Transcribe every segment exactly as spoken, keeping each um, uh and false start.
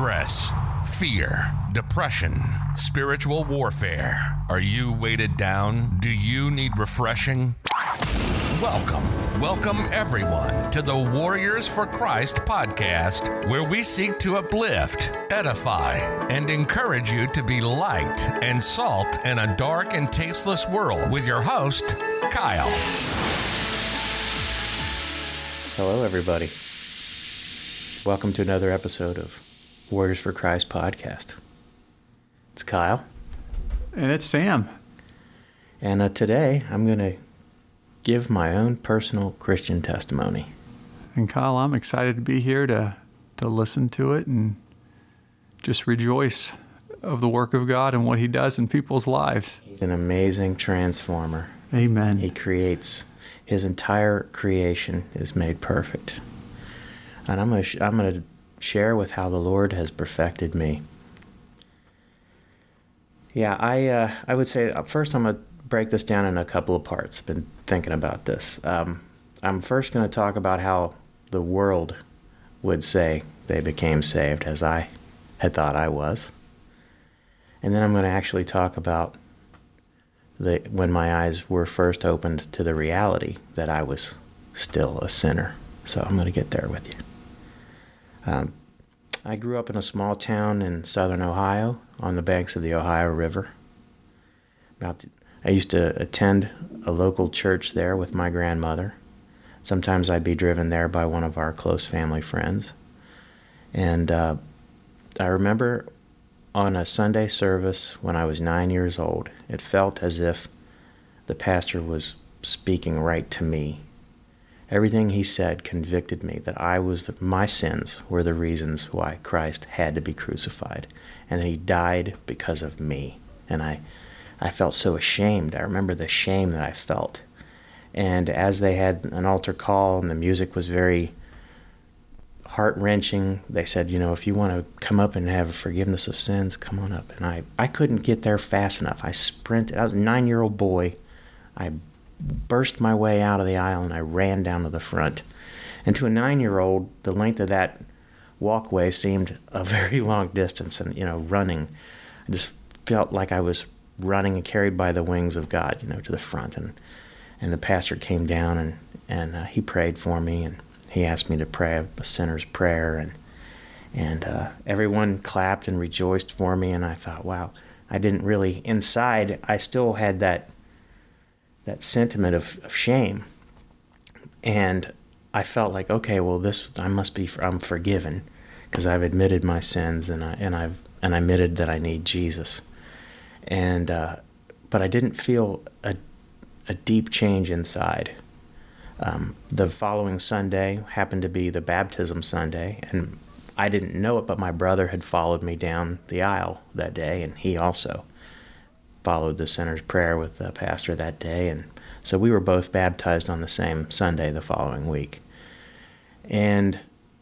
stress, fear, depression, spiritual warfare. Are you weighted down? Do you need refreshing? Welcome, welcome everyone to the Warriors for Christ podcast, where we seek to uplift, edify, and encourage you to be light and salt in a dark and tasteless world with your host, Kyle. Hello, everybody. Welcome to another episode of Warriors for Christ podcast. It's Kyle. And it's Sam. And uh, today I'm going to give my own personal Christian testimony. And Kyle, I'm excited to be here to, to listen to it and just rejoice of the work of God and what He does in people's lives. He's an amazing transformer. Amen. He creates, His entire creation is made perfect. And I'm going to sh- I'm going to share with how the Lord has perfected me. Yeah, I uh, I would say uh, first I'm going to break this down in a couple of parts. I've been thinking about this. Um, I'm first going to talk about how the world would say they became saved, as I had thought I was. And then I'm going to actually talk about the when my eyes were first opened to the reality that I was still a sinner. So I'm going to get there with you. Um, I grew up in a small town in southern Ohio on the banks of the Ohio River. About the, I used to attend a local church there with my grandmother. Sometimes I'd be driven there by one of our close family friends. And uh, I remember on a Sunday service when I was nine years old, it felt as if the pastor was speaking right to me. Everything he said convicted me that I was the, my sins were the reasons why Christ had to be crucified, and He died because of me. And I I felt so ashamed. I remember the shame that I felt. And as they had an altar call and the music was very heart-wrenching, they said, you know, if you want to come up and have a forgiveness of sins, come on up. And I, I couldn't get there fast enough. I sprinted. I was a nine-year-old boy. I burst my way out of the aisle and I ran down to the front. And to a nine-year-old, the length of that walkway seemed a very long distance. And, you know, running, I just felt like I was running and carried by the wings of God, you know, to the front. And and the pastor came down and, and uh, he prayed for me, and he asked me to pray a sinner's prayer. And, and uh, everyone clapped and rejoiced for me. And I thought, wow, I didn't really, inside, I still had that that sentiment of, of shame. And I felt like, okay, well, this, I must be, I'm forgiven because I've admitted my sins, and I, and I've, and I admitted that I need Jesus. And, uh, but I didn't feel a, a deep change inside. Um, the following Sunday happened to be the baptism Sunday, and I didn't know it, but my brother had followed me down the aisle that day, and he also followed the sinner's prayer with the pastor that day. And so we were both baptized on the same Sunday the following week. And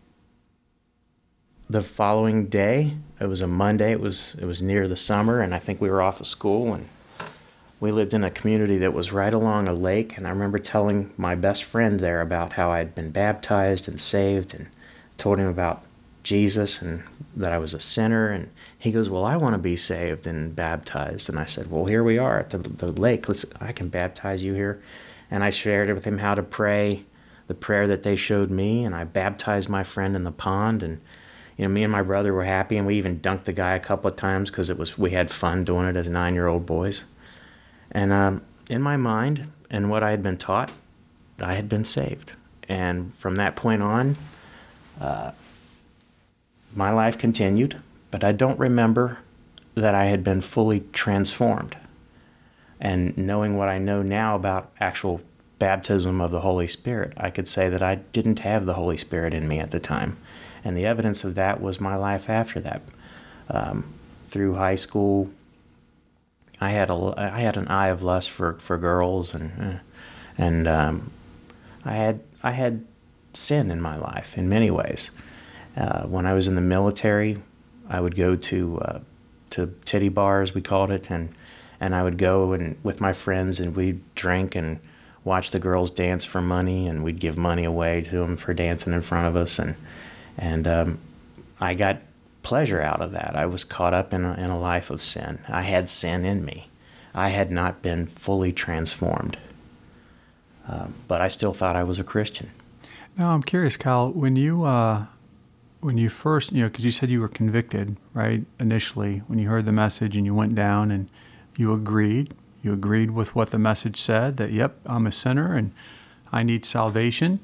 the following day, it was a Monday, it was it was near the summer, and I think we were off of school, and we lived in a community that was right along a lake. And I remember telling my best friend there about how I had been baptized and saved, and told him about Jesus and that I was a sinner. And he goes, well, I want to be saved and baptized. And I said, well, here we are at the, the lake. Let's, I can baptize you here. And I shared with him how to pray the prayer that they showed me, and I baptized my friend in the pond. And you know, me and my brother were happy, and we even dunked the guy a couple of times because it was we had fun doing it as nine-year-old boys. And um, in my mind and what I had been taught, I had been saved. And from that point on, uh, my life continued, but I don't remember that I had been fully transformed. And knowing what I know now about actual baptism of the Holy Spirit, I could say that I didn't have the Holy Spirit in me at the time. And the evidence of that was my life after that. Um, through high school, I had a I had an eye of lust for, for girls, and and um, I had I had sin in my life in many ways. Uh, when I was in the military, I would go to uh, to titty bars, we called it, and and I would go and with my friends, and we'd drink and watch the girls dance for money, and we'd give money away to them for dancing in front of us, and and um, I got pleasure out of that. I was caught up in a, in a life of sin. I had sin in me. I had not been fully transformed. Uh, but I still thought I was a Christian. Now, I'm curious, Kyle, when you uh, when you first, you know, because you said you were convicted, right, initially, when you heard the message and you went down and you agreed, you agreed with what the message said, that, yep, I'm a sinner and I need salvation.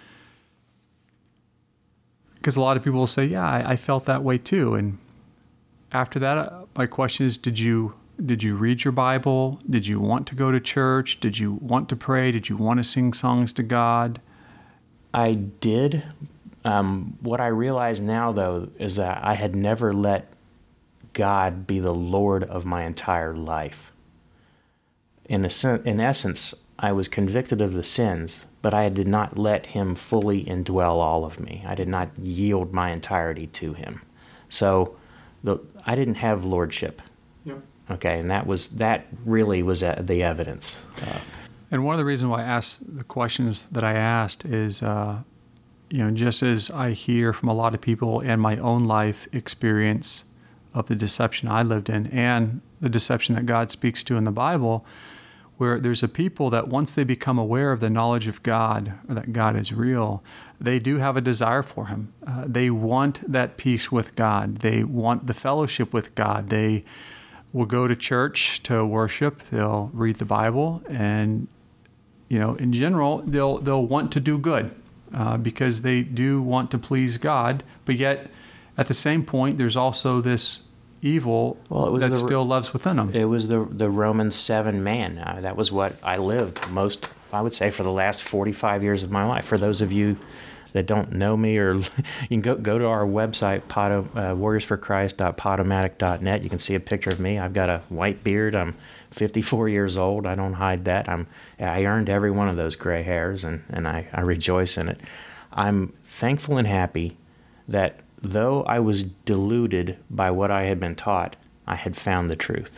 Because a lot of people will say, yeah, I, I felt that way too. And after that, uh, my question is, did you did you read your Bible? Did you want to go to church? Did you want to pray? Did you want to sing songs to God? I did. Um, what I realize now, though, is that I had never let God be the Lord of my entire life. In a sen- in essence, I was convicted of the sins, but I did not let him fully indwell all of me. I did not yield my entirety to him. So the, I didn't have lordship. Yep. Okay, and that was that really was uh, the evidence. Uh, And one of the reasons why I asked the questions that I asked is, uh, you know, just as I hear from a lot of people and my own life experience of the deception I lived in and the deception that God speaks to in the Bible, where there's a people that once they become aware of the knowledge of God, or that God is real, they do have a desire for him. Uh, they want that peace with God. They want the fellowship with God. They will go to church to worship. They'll read the Bible, and you know, in general, they'll they'll want to do good uh, because they do want to please God. But yet, at the same point, there's also this evil well, it was that the, still lives within them. It was the the Romans seven man. Uh, that was what I lived most, I would say, for the last forty-five years of my life. For those of you that don't know me, or you can go go to our website, Poto, uh, warriors for christ dot podomatic dot net. You can see a picture of me. I've got a white beard. I'm fifty-four years old. I don't hide that. I'm I earned every one of those gray hairs, and, and I, I rejoice in it. I'm thankful and happy that though I was deluded by what I had been taught, I had found the truth.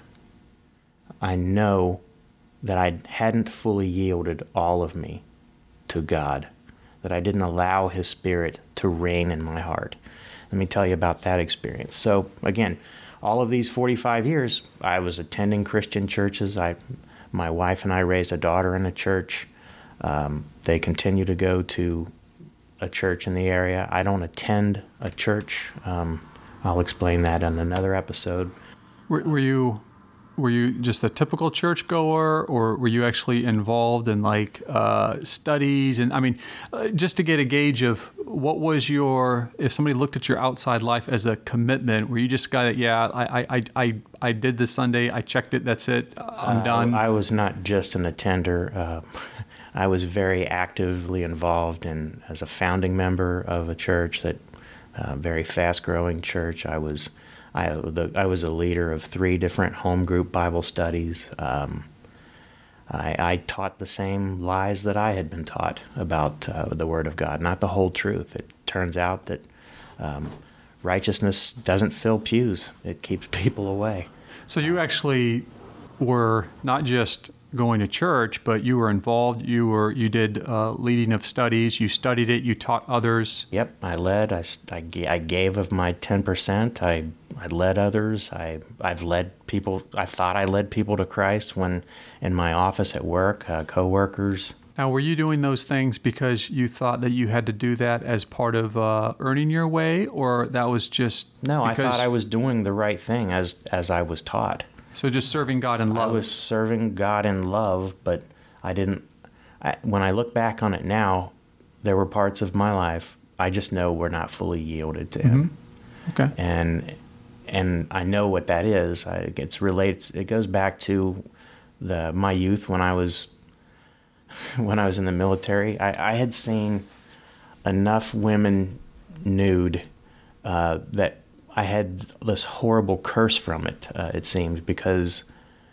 I know that I hadn't fully yielded all of me to God, that I didn't allow His Spirit to reign in my heart. Let me tell you about that experience. So again, all of these forty-five years, I was attending Christian churches. I, my wife and I raised a daughter in a church. Um, they continue to go to a church in the area. I don't attend a church. Um, I'll explain that in another episode. Were, were you were you just a typical churchgoer, or were you actually involved in like uh, studies? And I mean, uh, just to get a gauge of what was your, if somebody looked at your outside life as a commitment, were you just got it? Yeah, I I I I did this Sunday. I checked it. That's it. I'm uh, done. I was not just an attender. Uh, I was very actively involved in as a founding member of a church, that uh, very fast-growing church. I was. I, the, I was a leader of three different home group Bible studies. Um, I, I taught the same lies that I had been taught about uh, the Word of God, not the whole truth. It turns out that um, righteousness doesn't fill pews. It keeps people away. So you actually were not just going to church, but you were involved. You were you did uh, leading of studies. You studied it. You taught others. Yep, I led. I, I, I gave of my ten percent. I I led others. I I've led people. I thought I led people to Christ when in my office at work, uh, coworkers. Now, were you doing those things because you thought that you had to do that as part of uh, earning your way, or that was just no? I because... thought I was doing the right thing as as I was taught. So just serving God in love. I was serving God in love, but I didn't. I, when I look back on it now, there were parts of my life I just know were not fully yielded to Him. Mm-hmm. Okay. And and I know what that is. I, it's relates. It goes back to the my youth when I was when I was in the military. I, I had seen enough women nude uh, that I had this horrible curse from it, uh, it seemed, because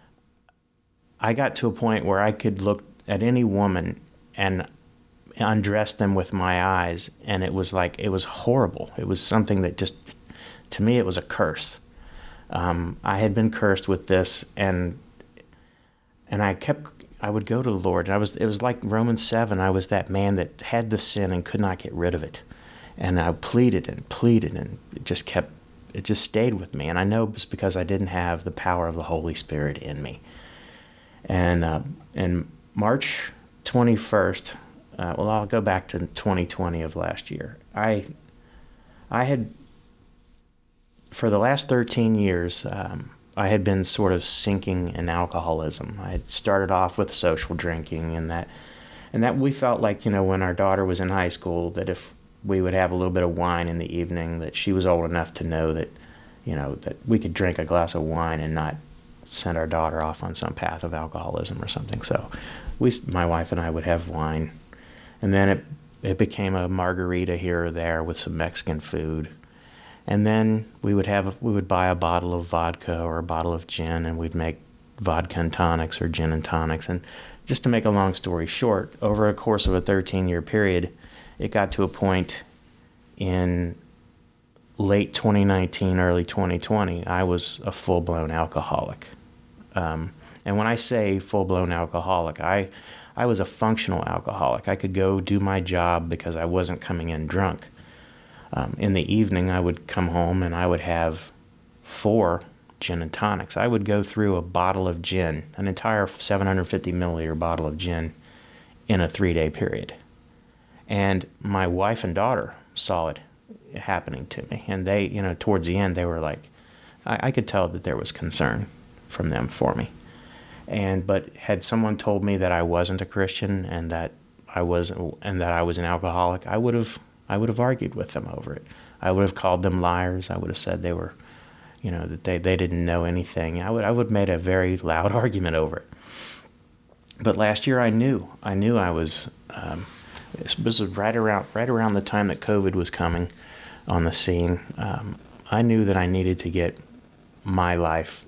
I got to a point where I could look at any woman and undress them with my eyes, and it was like, it was horrible. It was something that just, to me, it was a curse. Um, I had been cursed with this, and and I kept, I would go to the Lord, and I was, it was like Romans seven. I was that man that had the sin and could not get rid of it. And I pleaded and pleaded, and it just kept it just stayed with me. And I know it's because I didn't have the power of the Holy Spirit in me. And uh, in March twenty-first, uh, well, I'll go back to twenty twenty of last year. I, I had, for the last thirteen years, um, I had been sort of sinking in alcoholism. I had started off with social drinking, and that, and that we felt like, you know, when our daughter was in high school, that if we would have a little bit of wine in the evening, that she was old enough to know that, you know, that we could drink a glass of wine and not send our daughter off on some path of alcoholism or something. So we, my wife and I would have wine, and then it, it became a margarita here or there with some Mexican food. And then we would have, we would buy a bottle of vodka or a bottle of gin, and we'd make vodka and tonics or gin and tonics. And just to make a long story short, over a course of a thirteen-year period, it got to a point in late twenty nineteen, early twenty twenty, I was a full-blown alcoholic. Um, and when I say full-blown alcoholic, I, I was a functional alcoholic. I could go do my job because I wasn't coming in drunk. Um, in the evening, I would come home and I would have four gin and tonics. I would go through a bottle of gin, an entire seven hundred fifty milliliter bottle of gin in a three-day period. And my wife and daughter saw it happening to me. And they, you know, towards the end, they were like, I, I could tell that there was concern from them for me. And, but had someone told me that I wasn't a Christian and that I was, and that I was an alcoholic, I would have, I would have argued with them over it. I would have called them liars. I would have said they were, you know, that they, they didn't know anything. I would, I would have made a very loud argument over it. But last year I knew, I knew I was, um, this was right around right around the time that COVID was coming on the scene. Um, I knew that I needed to get my life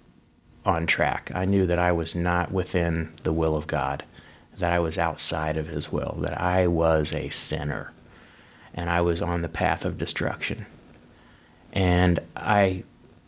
on track. I knew that I was not within the will of God, that I was outside of His will, that I was a sinner, and I was on the path of destruction. And I,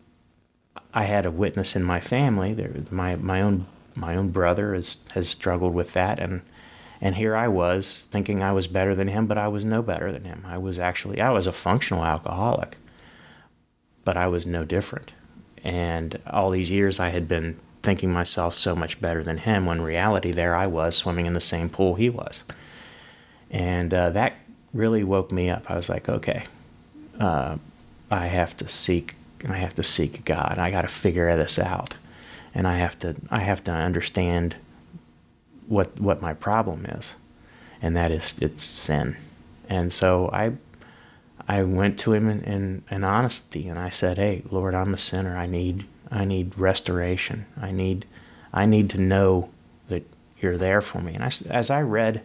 I had a witness in my family. There, my my own my own brother has has struggled with that, and. And here I was thinking I was better than him, but I was no better than him. I was actually, I was a functional alcoholic, but I was no different. And all these years I had been thinking myself so much better than him, when in reality there I was swimming in the same pool he was. And uh, that really woke me up. I was like, okay, uh, I have to seek, I have to seek God. I got to figure this out. And I have to, I have to understand what what my problem is, and that is it's sin. And so I I went to him in, in, in honesty, and I said, hey, Lord, I'm a sinner. I need I need restoration. I need I need to know that you're there for me. And I, as I read,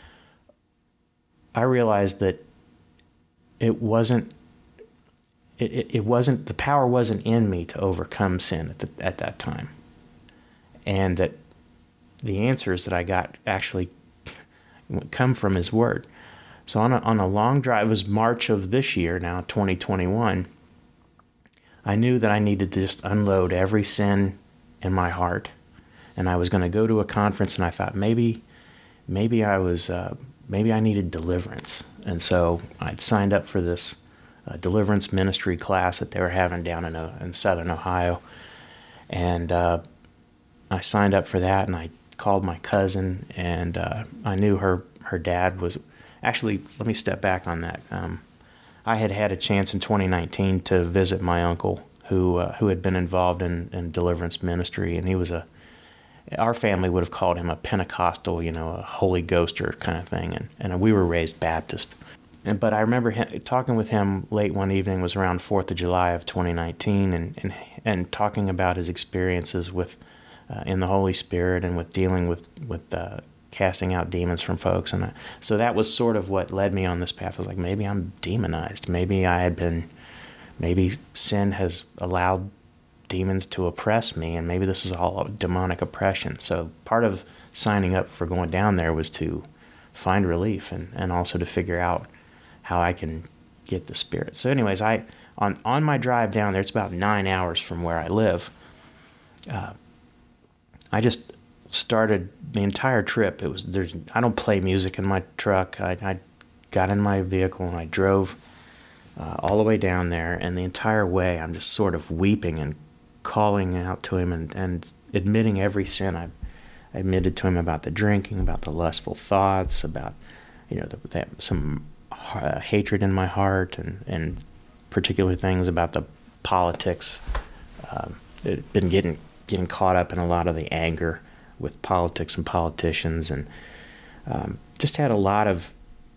I realized that it wasn't it, it, it wasn't the power wasn't in me to overcome sin at the, at that time, and that the answers that I got actually come from His Word. So on a, on a long drive, it was March of this year, now twenty twenty-one, I knew that I needed to just unload every sin in my heart. And I was going to go to a conference, and I thought maybe maybe I was, uh, maybe I needed deliverance. And so I'd signed up for this uh, deliverance ministry class that they were having down in, uh, in Southern Ohio. And uh, I signed up for that, and I called my cousin, and uh, I knew her her dad was, actually, let me step back on that. Um, I had had a chance in twenty nineteen to visit my uncle who uh, who had been involved in, in deliverance ministry, and he was a, our family would have called him a Pentecostal, you know, a Holy Ghoster kind of thing, and, and we were raised Baptist. And, but I remember him, talking with him late one evening, it was around fourth of July of twenty nineteen, and, and, and talking about his experiences with Uh, in the Holy Spirit and with dealing with with uh, casting out demons from folks. And I, so that was sort of what led me on this path. I was like, maybe I'm demonized. Maybe I had been, maybe sin has allowed demons to oppress me, and maybe this is all demonic oppression. So part of signing up for going down there was to find relief, and, and also to figure out how I can get the Spirit. So anyways, I on, on my drive down there, it's about nine hours from where I live, uh, I just started the entire trip. It was there's I don't play music in my truck. I, I got in my vehicle and I drove uh, all the way down there. And the entire way, I'm just sort of weeping and calling out to him and, and admitting every sin. I, I admitted to him about the drinking, about the lustful thoughts, about, you know, the, that some uh, hatred in my heart, and, and particular things about the politics. Um, it had been getting getting caught up in a lot of the anger with politics and politicians, and um, just had a lot of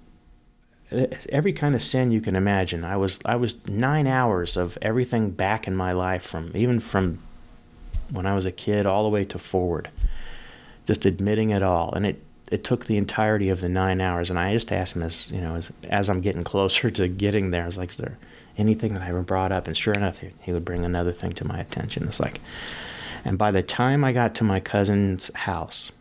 every kind of sin you can imagine. I was I was nine hours of everything back in my life, from even from when I was a kid all the way to forward, just admitting it all. And it it took the entirety of the nine hours. And I just asked him, as you know, as, as I'm getting closer to getting there, I was like, is there anything that I ever brought up? And sure enough, he, he would bring another thing to my attention. It's like, and by the time I got to my cousin's house,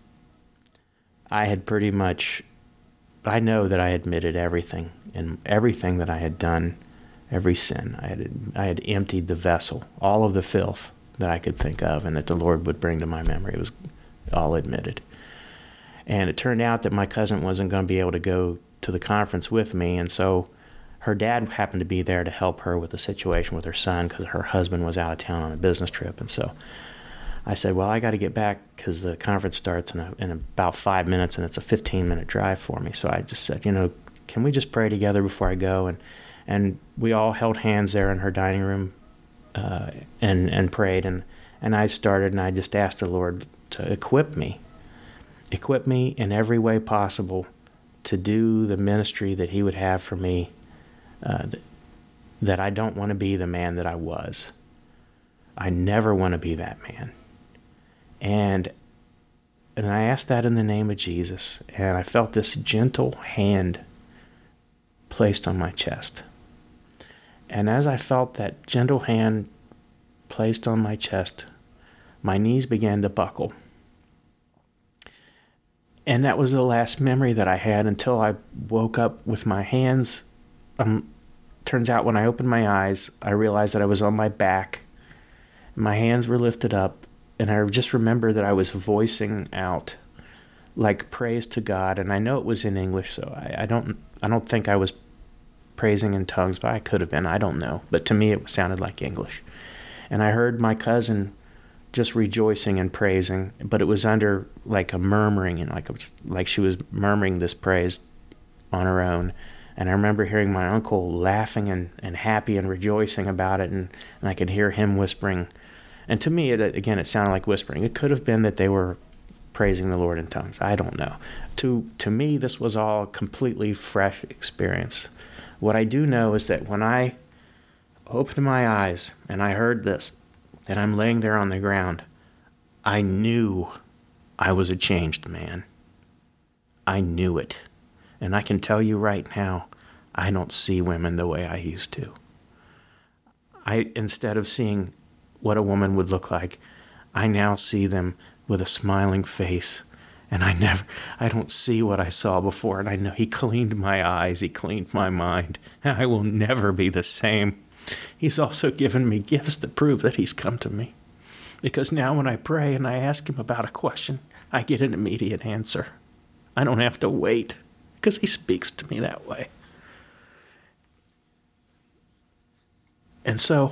I had pretty much, I know that I admitted everything, and everything that I had done, every sin. I had I had emptied the vessel, all of the filth that I could think of, and that the Lord would bring to my memory. It was all admitted. And it turned out that my cousin wasn't going to be able to go to the conference with me, and so her dad happened to be there to help her with the situation with her son, because her husband was out of town on a business trip. And so I said, well, I got to get back because the conference starts in, a, in about five minutes, and it's a fifteen-minute drive for me. So I just said, you know, can we just pray together before I go? And and we all held hands there in her dining room uh, and and prayed. And, and I started, and I just asked the Lord to equip me, equip me in every way possible to do the ministry that he would have for me, uh, th- that I don't want to be the man that I was. I never want to be that man. And and I asked that in the name of Jesus, and I felt this gentle hand placed on my chest. And as I felt that gentle hand placed on my chest, my knees began to buckle. And that was the last memory that I had until I woke up with my hands. Um, turns out when I opened my eyes, I realized that I was on my back. My hands were lifted up, and I just remember that I was voicing out like praise to God. And I know it was in English, so I, I don't I don't think I was praising in tongues, but I could have been. I don't know. But to me, it sounded like English. And I heard my cousin just rejoicing and praising, but it was under like a murmuring, and like a, like she was murmuring this praise on her own. And I remember hearing my uncle laughing and, and happy and rejoicing about it, and, and I could hear him whispering. And to me, it, again, it sounded like whispering. It could have been that they were praising the Lord in tongues. I don't know. To to me, this was all a completely fresh experience. What I do know is that when I opened my eyes and I heard this, and I'm laying there on the ground, I knew I was a changed man. I knew it. And I can tell you right now, I don't see women the way I used to. I, instead of seeing what a woman would look like, I now see them with a smiling face, and I never, I don't see what I saw before. And I know he cleaned my eyes, he cleaned my mind, and I will never be the same. He's also given me gifts that prove that he's come to me, because now when I pray and I ask him about a question, I get an immediate answer. I don't have to wait, because he speaks to me that way. And so,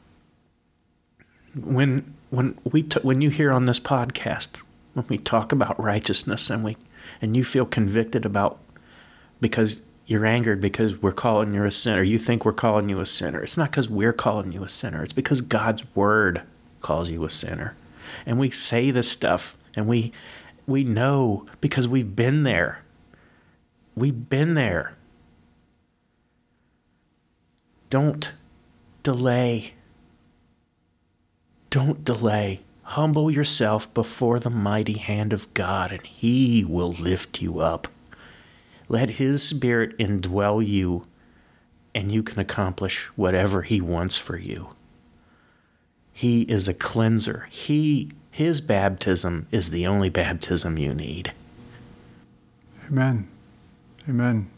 when when we t- when you hear on this podcast, when we talk about righteousness, and we and you feel convicted about, because you're angered because we're calling you a sinner, you think we're calling you a sinner. It's not because we're calling you a sinner. It's because God's word calls you a sinner. And we say this stuff, and we we know because we've been there. We've been there. Don't delay. Don't delay. Humble yourself before the mighty hand of God, and he will lift you up. Let his spirit indwell you, and you can accomplish whatever he wants for you. He is a cleanser. He, his baptism is the only baptism you need. Amen. Amen.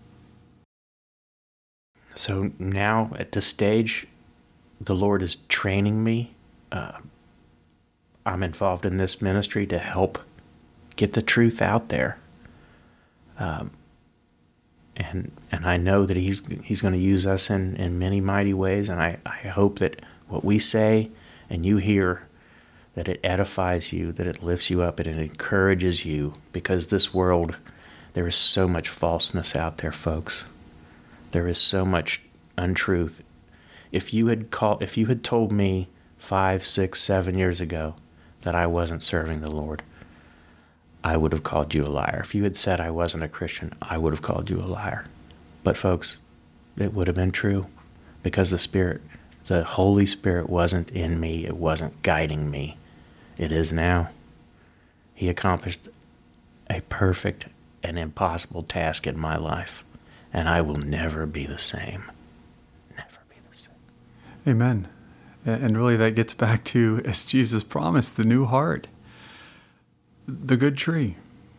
So now at this stage, the Lord is training me. Uh, I'm involved in this ministry to help get the truth out there. Um, and and I know that he's he's going to use us in, in many mighty ways, and I, I hope that what we say and you hear, that it edifies you, that it lifts you up, and it encourages you, because this world, there is so much falseness out there, folks. There is so much untruth. If you had called, if you had told me five, six, seven years ago that I wasn't serving the Lord, I would have called you a liar. If you had said I wasn't a Christian, I would have called you a liar. But folks, it would have been true, because the Spirit, the Holy Spirit wasn't in me. It wasn't guiding me. It is now. He accomplished a perfect and impossible task in my life, and I will never be the same. Never be the same. Amen. And really that gets back to, as Jesus promised, the new heart, the good tree.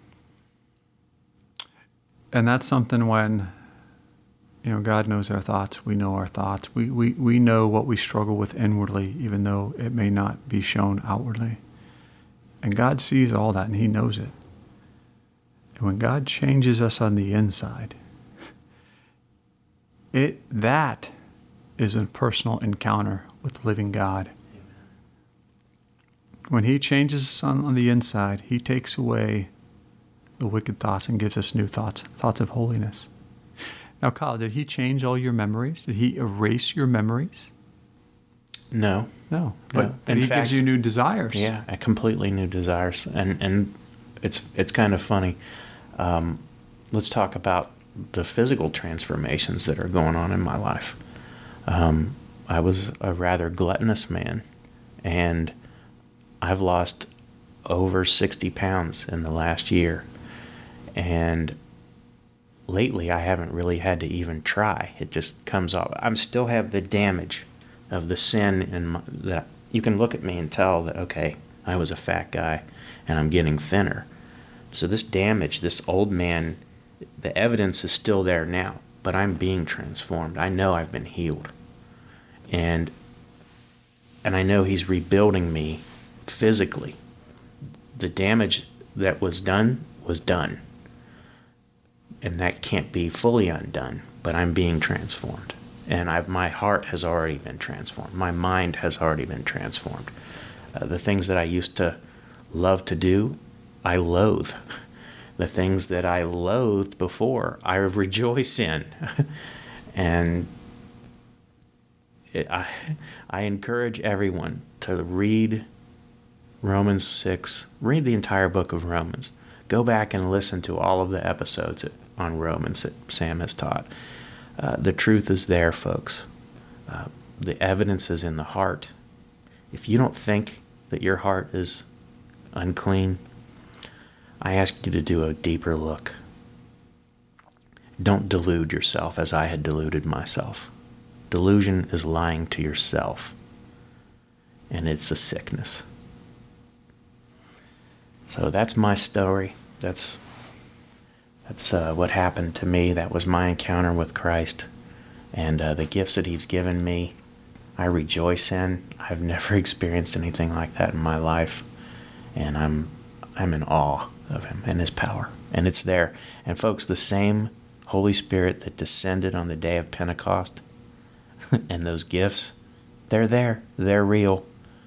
And that's something when, you know, God knows our thoughts, we know our thoughts. We, we, we know what we struggle with inwardly, even though it may not be shown outwardly. And God sees all that, and he knows it. And when God changes us on the inside, it that is a personal encounter with the living God. When he changes us on, on the inside, he takes away the wicked thoughts and gives us new thoughts, thoughts of holiness. Now, Kyle, did he change all your memories? Did he erase your memories? No. No. But, No. but In he fact, gives you new desires. Yeah, a completely new desires. And and it's it's kind of funny. Um, let's talk about the physical transformations that are going on in my life. Um, I was a rather gluttonous man, and I've lost over sixty pounds in the last year. And lately, I haven't really had to even try. It just comes off. I still have the damage of the sin in my, that you can look at me and tell that, okay, I was a fat guy and I'm getting thinner. So this damage, this old man, the evidence is still there now, but I'm being transformed. I know I've been healed. And and I know he's rebuilding me physically. The damage that was done was done. And that can't be fully undone, but I'm being transformed. And I've, my heart has already been transformed. My mind has already been transformed. Uh, the things that I used to love to do, I loathe. The things that I loathed before, I rejoice in. And it, I, I encourage everyone to read Romans six, read the entire book of Romans. Go back and listen to all of the episodes on Romans that Sam has taught. Uh, the truth is there, folks. Uh, the evidence is in the heart. If you don't think that your heart is unclean, I ask you to do a deeper look. Don't delude yourself as I had deluded myself. Delusion is lying to yourself, and it's a sickness. So that's my story. That's That's uh, what happened to me. That was my encounter with Christ. And uh, the gifts that he's given me, I rejoice in. I've never experienced anything like that in my life. And I'm I'm in awe of him and his power. And it's there. And folks, the same Holy Spirit that descended on the day of Pentecost and those gifts, they're there. They're real.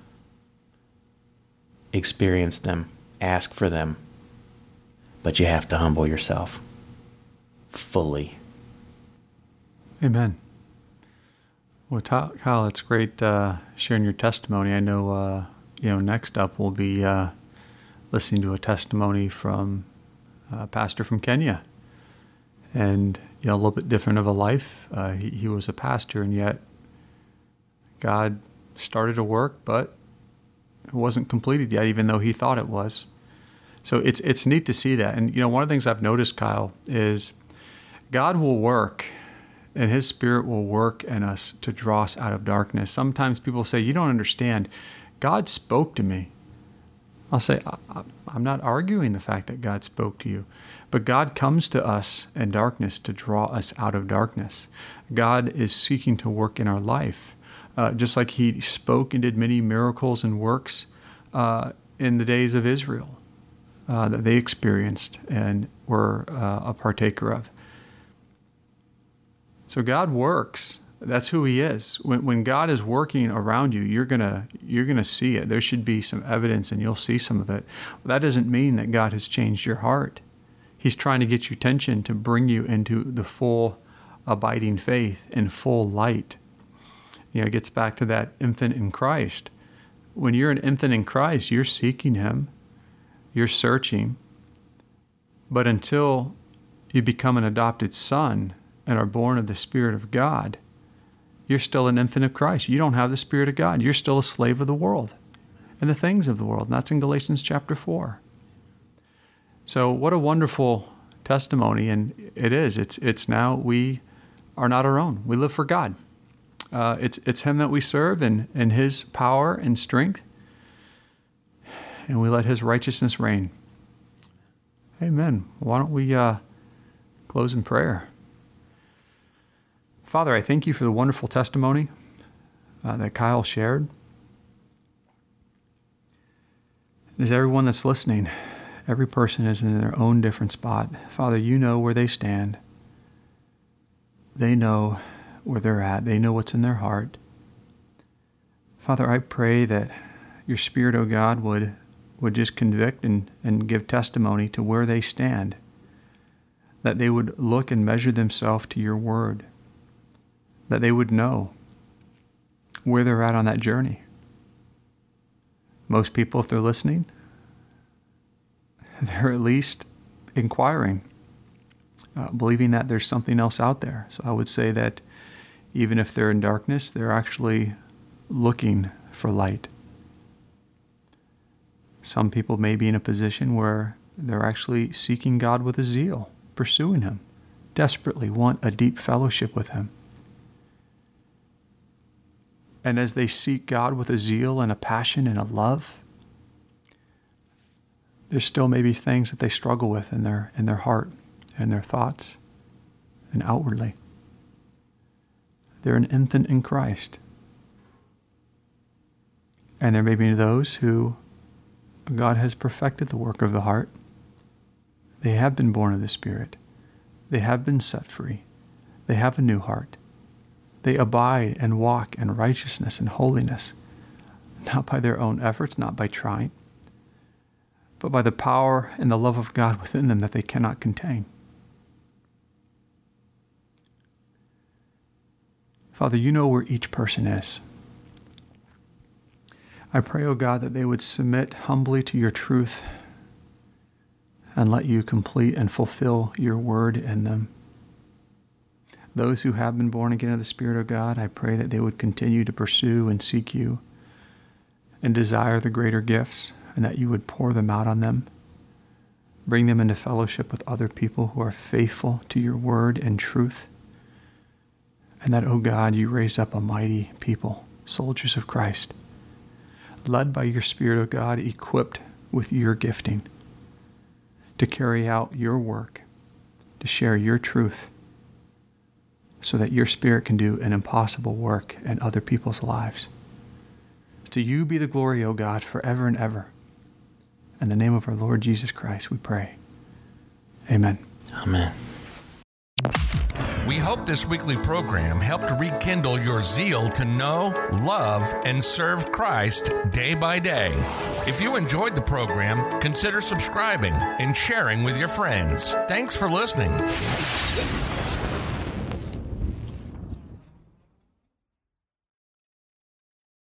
Experience them. Ask for them. But you have to humble yourself fully. Amen. Well, Kyle, it's great uh, sharing your testimony. I know, uh, you know, next up we'll be uh, listening to a testimony from a pastor from Kenya. And, you know, a little bit different of a life. Uh, he, he was a pastor, and yet God started a work, but it wasn't completed yet, even though he thought it was. So it's it's neat to see that. And, you know, one of the things I've noticed, Kyle, is God will work, and his Spirit will work in us to draw us out of darkness. Sometimes people say, you don't understand. God spoke to me. I'll say, I, I'm not arguing the fact that God spoke to you, but God comes to us in darkness to draw us out of darkness. God is seeking to work in our life, uh, just like he spoke and did many miracles and works uh, in the days of Israel. Uh, that they experienced and were uh, a partaker of. So God works. That's who he is. When when God is working around you, you're gonna you're gonna see it. There should be some evidence, and you'll see some of it. But that doesn't mean that God has changed your heart. He's trying to get your attention to bring you into the full abiding faith and full light. You know, it gets back to that infant in Christ. When you're an infant in Christ, you're seeking him, you're searching. But until you become an adopted son and are born of the Spirit of God, you're still an infant of Christ. You don't have the Spirit of God. You're still a slave of the world and the things of the world. And that's in Galatians chapter four. So what a wonderful testimony. And it is. It's it's now we are not our own. We live for God. Uh, it's it's him that we serve and, and his power and strength. And we let his righteousness reign. Amen. Why don't we uh, close in prayer? Father, I thank you for the wonderful testimony uh, that Kyle shared. As everyone that's listening, every person is in their own different spot. Father, you know where they stand. They know where they're at. They know what's in their heart. Father, I pray that your Spirit, O God, would, would just convict and, and give testimony to where they stand, that they would look and measure themselves to your word, that they would know where they're at on that journey. Most people, if they're listening, they're at least inquiring, uh, believing that there's something else out there. So I would say that even if they're in darkness, they're actually looking for light. Some people may be in a position where they're actually seeking God with a zeal, pursuing him, desperately want a deep fellowship with him. And as they seek God with a zeal and a passion and a love, there still may be things that they struggle with in their in their heart and their thoughts and outwardly. They're an infant in Christ. And there may be those who God has perfected the work of the heart. They have been born of the Spirit. They have been set free. They have a new heart. They abide and walk in righteousness and holiness, not by their own efforts, not by trying, but by the power and the love of God within them that they cannot contain. Father, you know where each person is. I pray, O God, that they would submit humbly to your truth and let you complete and fulfill your word in them. Those who have been born again of the Spirit of God, I pray that they would continue to pursue and seek you and desire the greater gifts, and that you would pour them out on them. Bring them into fellowship with other people who are faithful to your word and truth. And that, O God, you raise up a mighty people, soldiers of Christ, led by your Spirit, O God, equipped with your gifting to carry out your work, to share your truth, so that your Spirit can do an impossible work in other people's lives. To you be the glory, O God, forever and ever. In the name of our Lord Jesus Christ, we pray. Amen. Amen. We hope this weekly program helped rekindle your zeal to know, love, and serve Christ day by day. If you enjoyed the program, consider subscribing and sharing with your friends. Thanks for listening.